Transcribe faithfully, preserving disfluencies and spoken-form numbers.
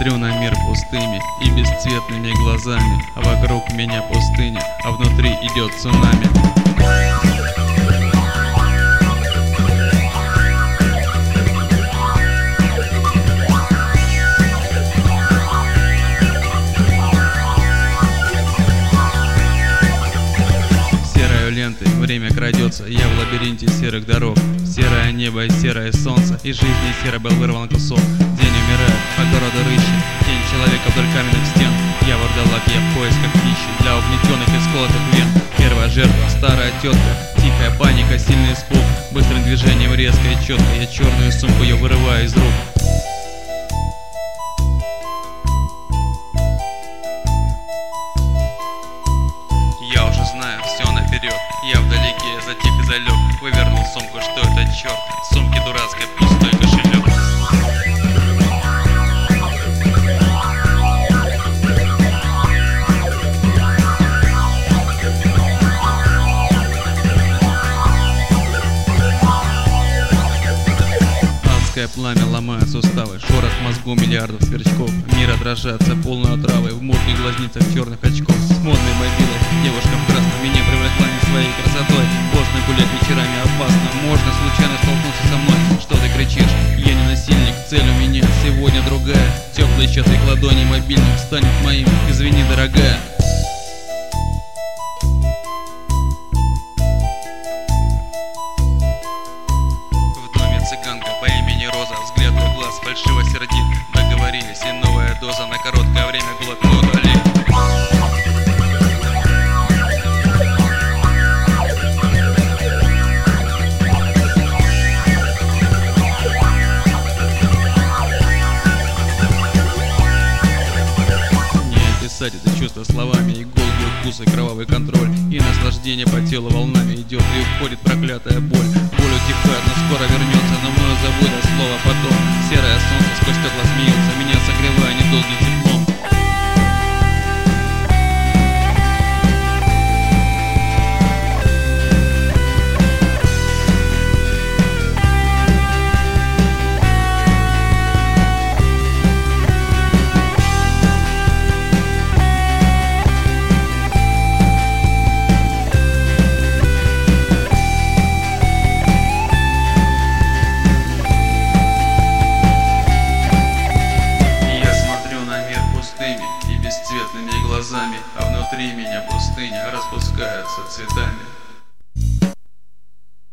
Смотрю на мир пустыми и бесцветными глазами, а вокруг меня пустыня, а внутри идет цунами. Ленты, время крадется, я в лабиринте серых дорог. Серое небо и серое солнце, из жизни серо был вырван кусок. День умирает, по городу рыщет тень человека вдоль каменных стен. Я вурдалак, я в поисках пищи для угнетенных и сколотых вен. Первая жертва, старая тетка, тихая паника, сильный испуг. Быстрым движением резко и четко я черную сумку ее вырываю из рук. Я уже знаю все наперед, я вдалеке затих и залег. Вывернул сумку, что это черт, в сумке дурацкой пустой кошелек. Адское пламя ломает суставы, шорох в мозгу миллиардов сверчков. Мир отражается полной отравой в мутных глазницах черных очков. С модной мобилой девушка в красном меня привлекла не своей красотой. Поздно гулять вечерами опасно, можно случайно столкнуться со мной. Что ты кричишь? Я не насильник, цель у меня сегодня другая. Теплый из твоих ладоней мобильник станет моим, извини, дорогая. Цыганка по имени Роза, взгляд в глаз фальшиво сердит. Договорились, и новая доза на короткое время глотну удалит. Не описать это чувство словами, иголки, укусы, кровавый контроль. И наслаждение по телу волнами идет, и уходит проклятая боль. Боль утихает, но скоро вернется, но мною забудет слово потом. Серое солнце сквозь стекла смеется, меня согревая недолгим теплом.